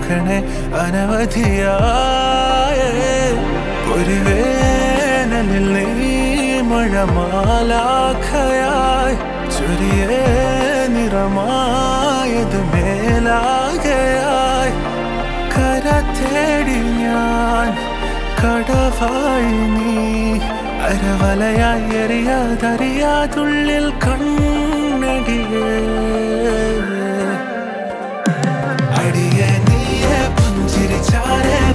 നോക്കണേ അനവധിയായ ഒരു വേനലിൽ നീ മഴമാലാഖയായി ചൊരിയേ നിറമായത് മേലാകയായി കര തേടി ഞാൻ കടവായി നീ അരവലയായി എറിയാതറിയാതുള്ളിൽ കണ്ണടിയേ അടിയെ നീയെ പുഞ്ചിരിച്ചാരേ